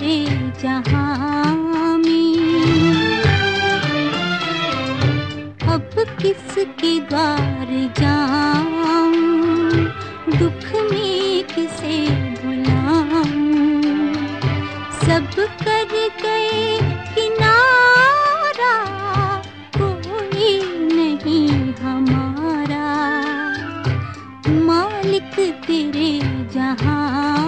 तेरे जहां में। अब किसके द्वार जाऊं, दुख में किसे बुलाऊं। सब कर गए किनारा, कोई नहीं हमारा। मालिक तेरे जहां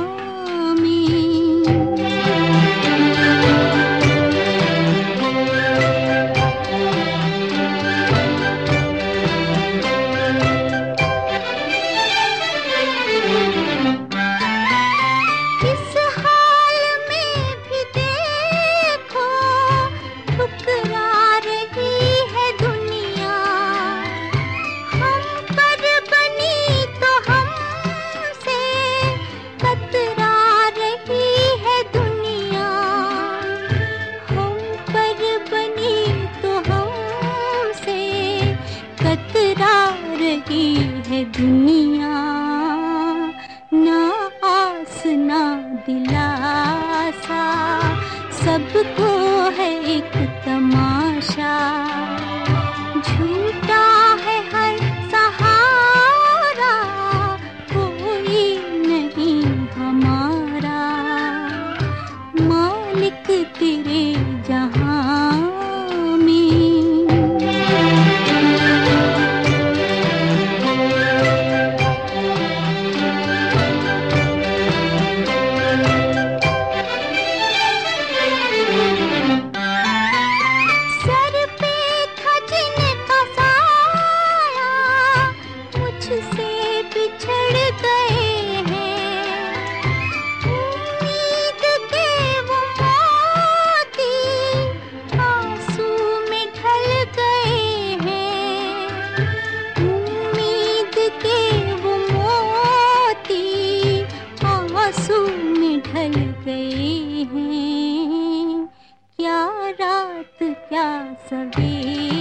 है दुनिया। ना आस ना दिलासा, सबको है एक तमाशा। झूठा है हर सहारा, कोई नहीं हमारा। मालिक तेरे जहां से बिछड़ गए हैं। उम्मीद के वो मोती आंसू में ढल गए हैं। उम्मीद के वो मोती आंसू में ढल गए हैं। क्या रात क्या सवेरा,